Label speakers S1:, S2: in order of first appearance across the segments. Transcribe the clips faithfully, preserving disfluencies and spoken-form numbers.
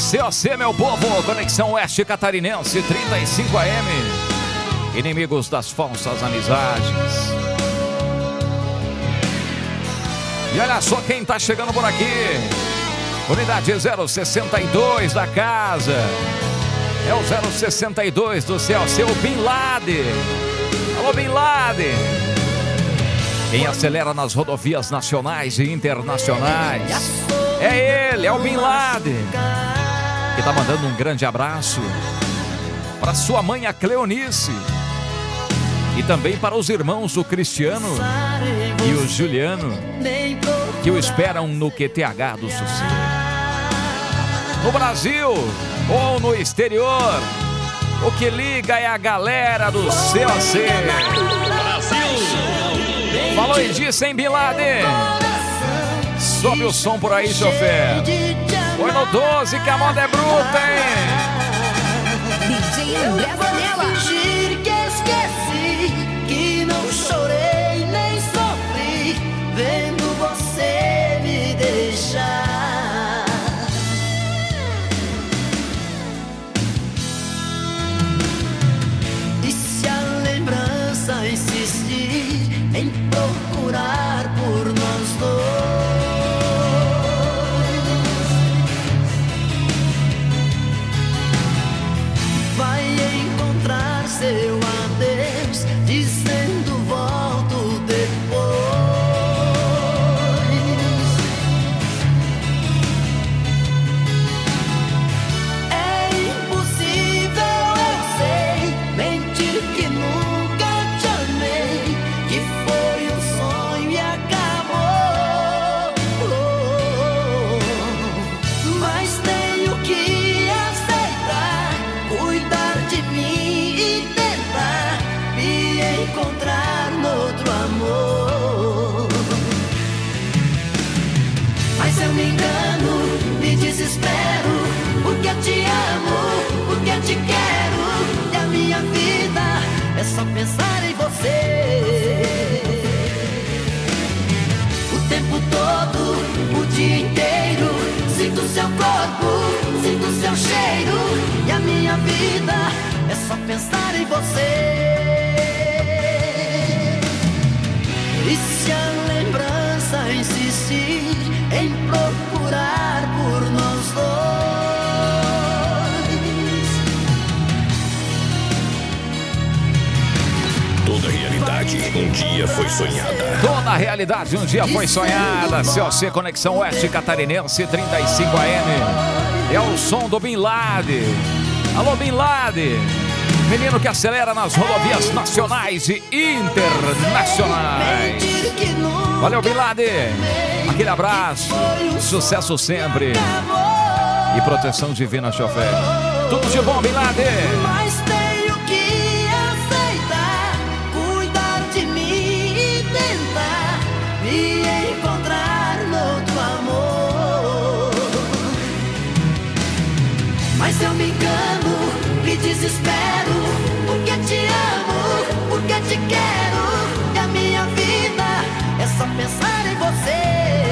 S1: C O C, meu povo, Conexão Oeste Catarinense, trinta e cinco A M. Inimigos das falsas amizades. E olha só quem tá chegando por aqui. Unidade zero sessenta e dois da casa. É o zero sessenta e dois do C O C, o Bin Laden. Alô, Bin Laden. Quem acelera nas rodovias nacionais e internacionais é ele, é o Bin Laden, que tá mandando um grande abraço para sua mãe, a Cleonice, e também para os irmãos, o Cristiano e o Juliano, que o esperam no Q T H do Sossego. No Brasil ou no exterior, o que liga é a galera do C O C. Falou e disse, hein, Bin Laden? Sobe o som por aí, chofer. Foi no doze que a moda é bruta, hein?
S2: D J André Vanella.
S3: Fingir que esqueci, que não chorei nem sofri, vendo você me deixar. E se a lembrança insistir em procurar por nós dois, vai encontrar seu adeus, dizendo volto depois. É impossível, eu sei, mentir que nunca te amei, que foi um sonho e acabou. Mas tenho que aceitar, cuidar de mim e tentar me encontrar noutro amor. Mas eu me engano, me desespero, porque te amo, porque te quero, e a minha vida é só pensar em você. O tempo todo, o dia inteiro, sinto seu corpo, sinto seu cheiro, e a minha vida é só pensar em você. E se a lembrança insistir em procurar por nós dois,
S4: Toda realidade um dia foi sonhada.
S1: Toda a realidade um dia foi sonhada. C O C Conexão Oeste Catarinense, trinta e cinco A M. É o som do Bin Laden. Alô, Bin Laden, menino que acelera nas rodovias nacionais e internacionais. Valeu, Bin Laden. Aquele abraço, sucesso sempre e proteção divina, chofer. Tudo de bom, Bin Laden.
S3: Mas tenho que aceitar, cuidar de mim e tentar me encontrar noutro amor. Mas eu me engano, me desespero, porque te amo, porque te quero, e a minha vida é só pensar em você.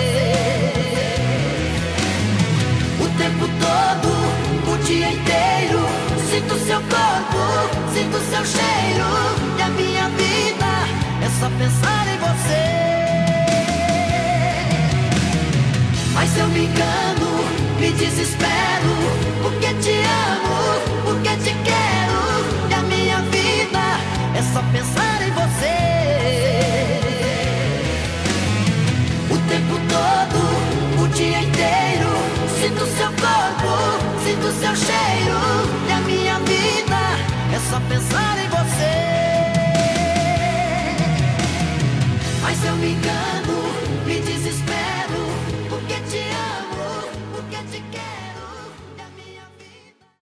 S3: O tempo todo, o dia inteiro, sinto seu corpo, sinto seu cheiro, e a minha vida é só pensar em você. Mas eu me engano, me desespero, porque te amo, porque te quero, e a minha vida é só pensar em você. O tempo todo, o dia inteiro, sinto seu corpo, sinto seu cheiro, e a minha vida é só pensar em você.